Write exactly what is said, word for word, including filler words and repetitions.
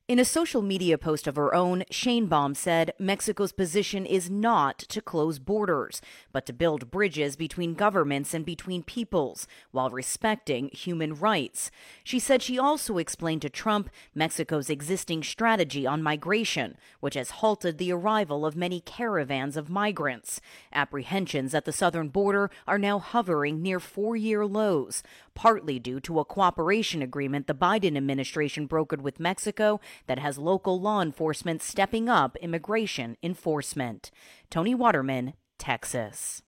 In a social media post of her own, Sheinbaum said Mexico's position is not to close borders, but to build bridges between governments and between peoples while respecting human rights. She said she also explained to Trump Mexico's existing strategy on migration, which has halted the arrival of many caravans of migrants. Apprehensions at the southern border are now hovering near four-year lows, partly due to a cooperation agreement the Biden administration brokered with Mexico that has local law enforcement stepping up immigration enforcement. Tony Waterman, Texas.